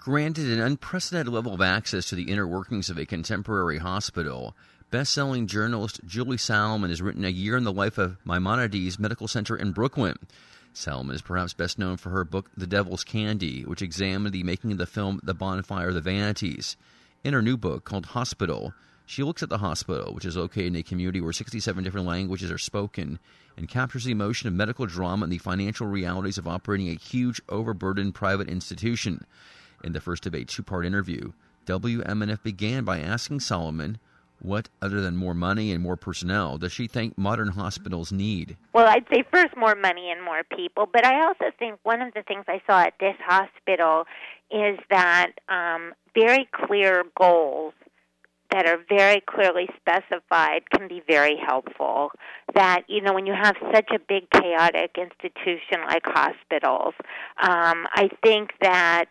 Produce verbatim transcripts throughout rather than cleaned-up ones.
Granted an unprecedented level of access to the inner workings of a contemporary hospital, best-selling journalist Julie Salomon has written A Year in the Life of Maimonides Medical Center in Brooklyn. Salomon is perhaps best known for her book The Devil's Candy, which examined the making of the film The Bonfire of the Vanities. In her new book, called Hospital, she looks at the hospital, which is located in a community where sixty-seven different languages are spoken, and captures the emotion of medical drama and the financial realities of operating a huge, overburdened private institution. In the first of a two-part interview, W M N F began by asking Salomon, what, other than more money and more personnel, does she think modern hospitals need? Well, I'd say first more money and more people, but I also think one of the things I saw at this hospital is that um, very clear goals that are very clearly specified can be very helpful. That, you know, when you have such a big, chaotic institution like hospitals, um, I think that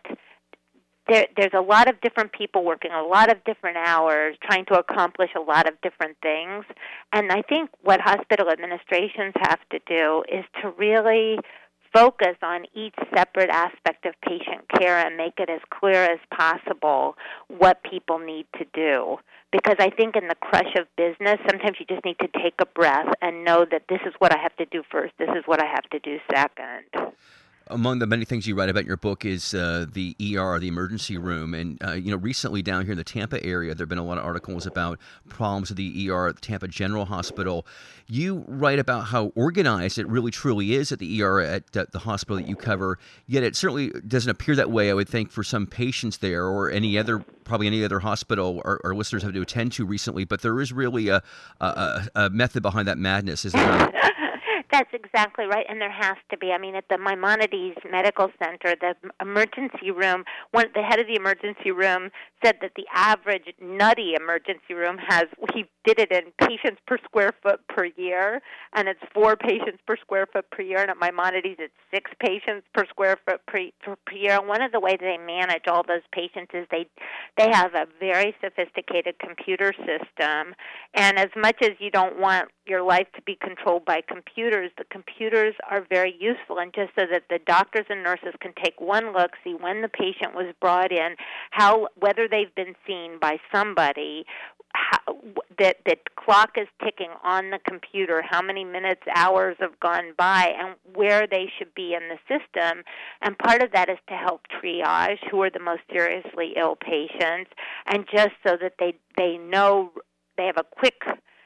There, there's a lot of different people working a lot of different hours trying to accomplish a lot of different things. And I think what hospital administrations have to do is to really focus on each separate aspect of patient care and make it as clear as possible what people need to do. Because I think in the crush of business, sometimes you just need to take a breath and know that this is what I have to do first, this is what I have to do second. Among the many things you write about in your book is uh, the E R, the emergency room. And, uh, you know, recently down here in the Tampa area, there have been a lot of articles about problems with the E R at the Tampa General Hospital. You write about how organized it really truly is at the E R at uh, the hospital that you cover, yet it certainly doesn't appear that way, I would think, for some patients there or any other, probably any other hospital our, our listeners have to attend to recently. But there is really a, a, a method behind that madness, isn't there? That's exactly right, and there has to be. I mean, at the Maimonides Medical Center, the emergency room, one, the head of the emergency room said that the average nutty emergency room has, he did it in patients per square foot per year, and it's four patients per square foot per year, and at Maimonides it's six patients per square foot per, per year. And one of the ways they manage all those patients is they, they have a very sophisticated computer system, and as much as you don't want your life to be controlled by computers, the computers are very useful, and just so that the doctors and nurses can take one look, see when the patient was brought in, how whether they've been seen by somebody, how, that the clock is ticking on the computer, how many minutes, hours have gone by, and where they should be in the system. And part of that is to help triage who are the most seriously ill patients, and just so that they they know they have a quick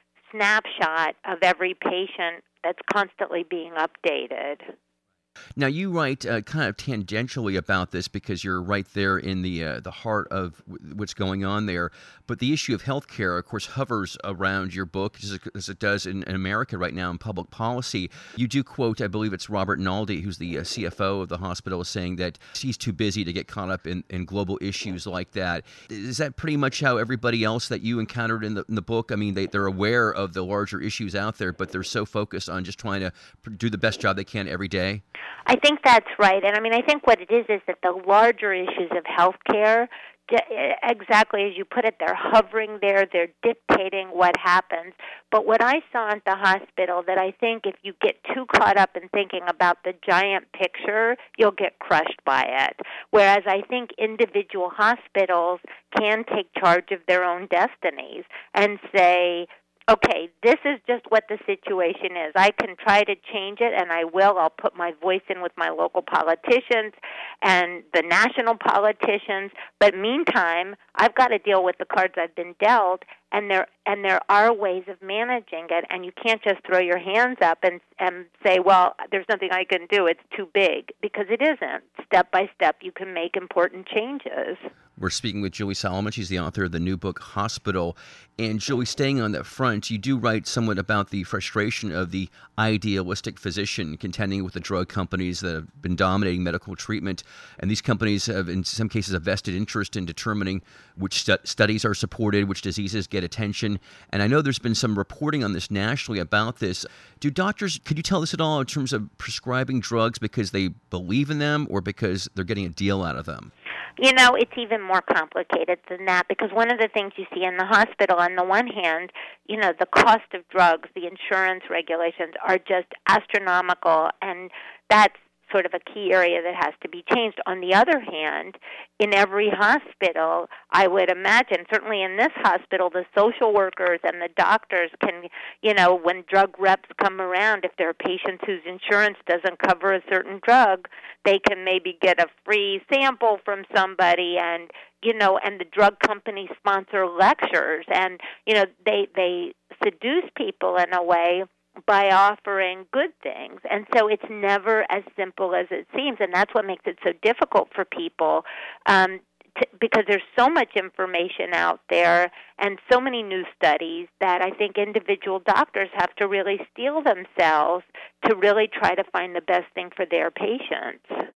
snapshot of every patient that's constantly being updated. Now, you write uh, kind of tangentially about this because you're right there in the uh, the heart of w- what's going on there. But the issue of healthcare, of course, hovers around your book as it, as it does in, in America right now in public policy. You do quote, I believe it's Robert Naldi, who's the uh, C F O of the hospital, saying that he's too busy to get caught up in, in global issues like that. Is that pretty much how everybody else that you encountered in the, in the book? I mean, they, they're aware of the larger issues out there, but they're so focused on just trying to do the best job they can every day? I think that's right. And I mean, I think what it is is that the larger issues of healthcare, exactly as you put it, they're hovering there, they're dictating what happens. But what I saw at the hospital, that I think if you get too caught up in thinking about the giant picture, you'll get crushed by it. Whereas I think individual hospitals can take charge of their own destinies and say, okay, this is just what the situation is. I can try to change it, and I will. I'll put my voice in with my local politicians and the national politicians. But meantime, I've got to deal with the cards I've been dealt, and there and there are ways of managing it, and you can't just throw your hands up and and say, well, there's nothing I can do. It's too big, because it isn't. Step by step, you can make important changes. We're speaking with Julie Salomon. She's the author of the new book, Hospital. And Julie, staying on that front, you do write somewhat about the frustration of the idealistic physician contending with the drug companies that have been dominating medical treatment. And these companies have, in some cases, a vested interest in determining which stu- studies are supported, which diseases get attention. And I know there's been some reporting on this nationally about this. Do doctors, could you tell us at all in terms of prescribing drugs because they believe in them or because they're getting a deal out of them? You know, it's even more complicated than that, because one of the things you see in the hospital, on the one hand, you know, the cost of drugs, the insurance regulations are just astronomical, and that's sort of a key area that has to be changed. On the other hand, in every hospital, I would imagine, certainly in this hospital, the social workers and the doctors can, you know, when drug reps come around, if there are patients whose insurance doesn't cover a certain drug, they can maybe get a free sample from somebody, and you know, and the drug companies sponsor lectures, and you know, they they seduce people in a way by offering good things. And so it's never as simple as it seems, and that's what makes it so difficult for people, um, to, because there's so much information out there and so many new studies that I think individual doctors have to really steel themselves to really try to find the best thing for their patients.